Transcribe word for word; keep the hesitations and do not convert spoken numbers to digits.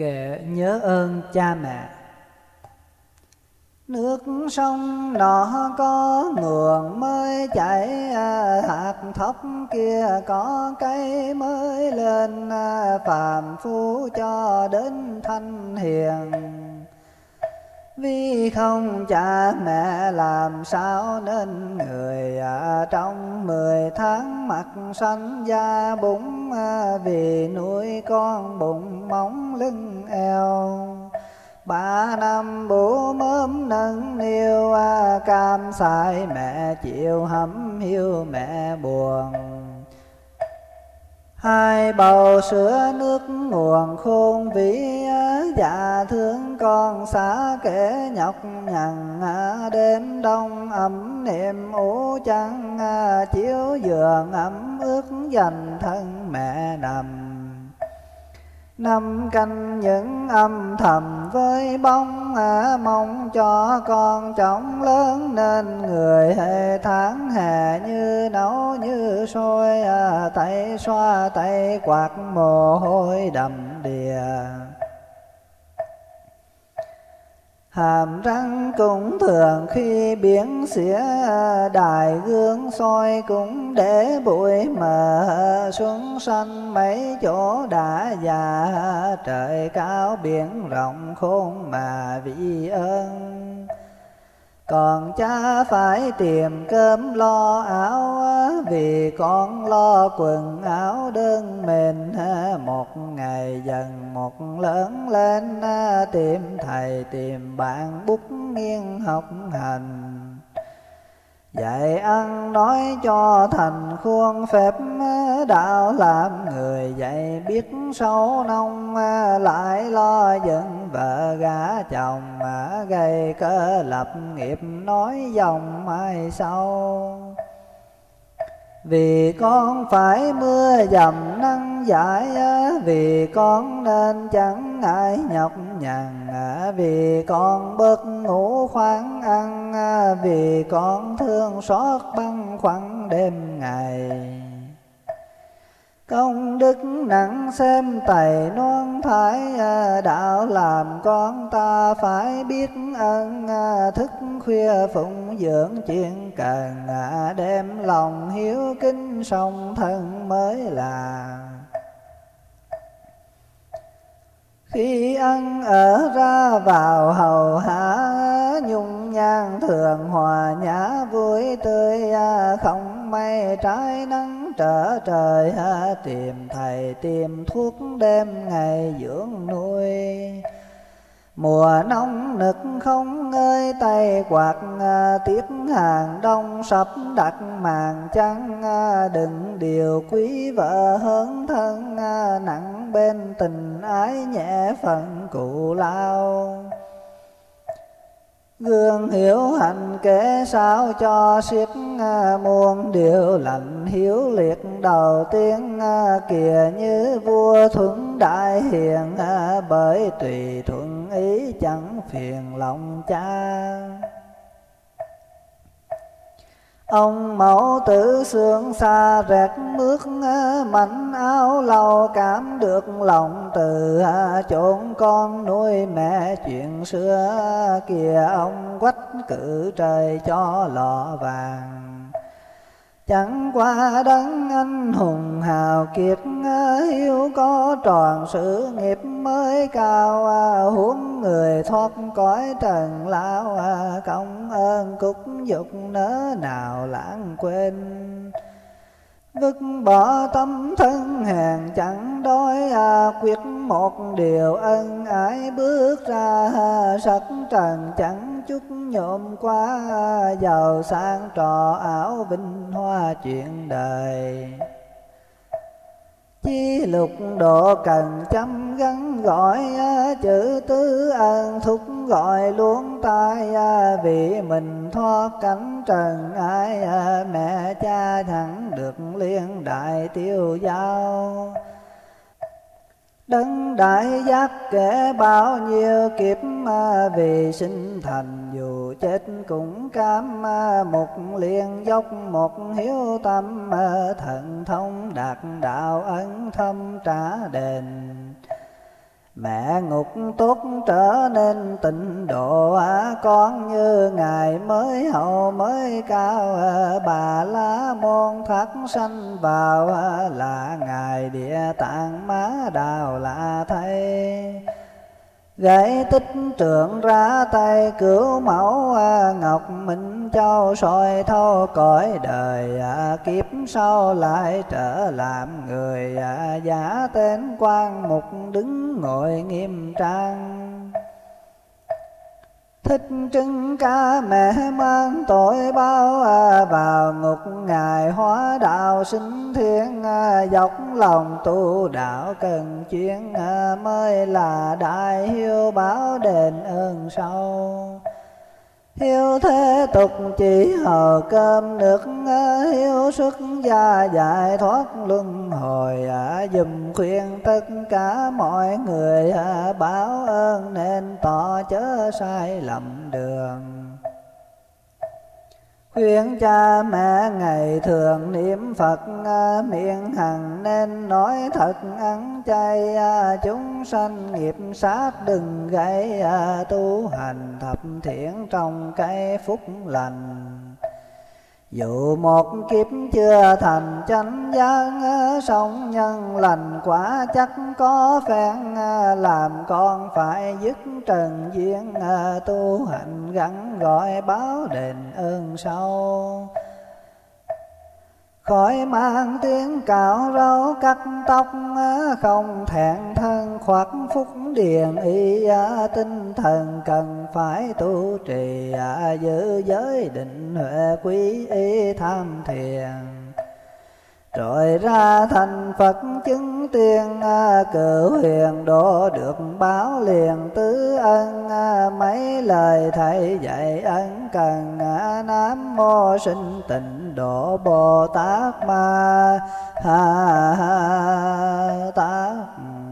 Kệ nhớ ơn cha mẹ. Nước sông nọ có nguồn mới chảy, hạt thóc kia có cây mới lên, phàm phu cho đến thanh hiền. Vì không cha mẹ làm sao nên người, trong mười tháng mặt xanh da bụng, vì nuôi con bụng móng lưng eo. Ba năm bố mớm nâng niu, cam sai mẹ chịu hấm hiu mẹ buồn. Hai bầu sữa nước nguồn khôn vĩ, dạ thương con xa kể nhọc nhằn. Đêm đông ấm niệm ủ trăng, chiếu giường ấm ướt dành thân mẹ nằm. Năm canh những âm thầm với bóng, mong cho con chóng lớn nên người. Tháng hè như nấu như sôi, tay xoa tay quạt mồ hôi đầm đìa. Hàm răng cũng thường khi biến xỉa, đài gương soi cũng để bụi mờ. Xuân xanh mấy chỗ đã già, trời cao biển rộng khôn mà vì ơn. Còn cha phải tìm cơm lo áo, vì con lo quần áo đơn mền. Một ngày dần một lớn lên, tìm thầy tìm bạn bút nghiêng học hành. Dạy ăn nói cho thành khuôn phép, đạo làm người dạy biết sâu nông. Lại lo dẫn vợ gả chồng, gây cơ lập nghiệp nói dòng mai sau. Vì con phải mưa dầm nắng dãi, vì con nên chẳng ngại nhọc nhằn. Vì con bớt ngủ khoáng ăn, vì con thương xót băn khoăn đêm ngày. Công đức nặng xem tày non thái, đạo làm con ta phải biết ơn. Thức khuya phụng dưỡng chuyện cần, đem lòng hiếu kính song thân mới là. Khi ăn ở ra vào hầu hạ, nhung nhan thường hòa nhã vui tươi. Không may trái nắng trở trời, tìm thầy tìm thuốc đêm ngày dưỡng nuôi. Mùa nóng nực không ngơi tay quạt, tiếp hàng đông sắp đặt màn trắng. Đừng điều quý vợ hơn thân, nặng bên tình ái nhẹ phận cụ lao. Gương hiểu hành kể sao cho siết, muôn điều lạnh hiếu liệt đầu tiên. Kìa như vua thuận đại hiền, bởi tùy thuận ý chẳng phiền lòng cha. Ông mẫu tử xương xa rẹt mướt, mảnh áo lau cảm được lòng từ. Chốn con nuôi mẹ chuyện xưa, kìa ông quách cự trời cho lọ vàng. Chẳng qua đấng anh hùng hào kiệt, hiếu có tròn sự nghiệp mới cao. Huống người thoát cõi trần lao, công ơn cúc dục nỡ nào lãng quên. Vứt bỏ tâm thân hèn chẳng đói, quyết một điều ân ái bước ra. Sắc trần chẳng chút nhộm qua, giàu sang trò ảo vinh hoa chuyện đời. Chi lục độ cần chăm gắn gọi, chữ tứ ân thúc gọi luống tai. Vì mình thoát cảnh trần ai, mẹ cha thẳng được liên đại tiêu giao. Đấng đại giác kể bao nhiêu kiếp, vì sinh thành dù chết cũng cam. Một liền dốc một hiếu tâm, thần thông đạt đạo ân thâm trả đền. Mẹ ngục tốt trở nên tịnh độ, con như ngài mới hậu mới cao. Bà La Môn thác sanh vào, là ngài Địa Tạng Má Đào lạ thay. Gãy tích trượng ra tay cứu mẫu, Ngọc Minh Châu soi thâu cõi đời. Kiếp sau lại trở làm người, giả tên Quan Mục đứng ngồi nghiêm trang. Thích Trưng Ca mẹ mang tội bao, vào ngục ngài hóa đạo sinh thiên. Dốc lòng tu đạo cần chuyên, mới là đại hiếu báo đền ơn sau. Hiếu thế tục chỉ hầu cơm nước, hiếu xuất gia giải thoát luân hồi. Dùm khuyên tất cả mọi người, báo ơn nên tỏ chớ sai lầm đường. Khuyên cha mẹ ngày thường niệm Phật, miệng hằng nên nói thật ăn chay. Chúng sanh nghiệp sát đừng gây, tu hành thập thiện trong cái phúc lành. Dù một kiếp chưa thành chánh giác, sống nhân lành quả chắc có phen. Làm con phải dứt trần duyên, tu hành gắn gọi báo đền ơn sau. Khỏi mang tiếng cạo râu cắt tóc, không thẹn thân khoác phúc điền y. Tinh thần cần phải tu trì, giữ giới định huệ quý y tham thiền. Rồi ra thành Phật chứng tiên, cửu huyền độ được báo liền tứ ân. Mấy lời thầy dạy ân cần, Nam Mô Sinh Tịnh Độ Bồ Tát Ma Ha Tát.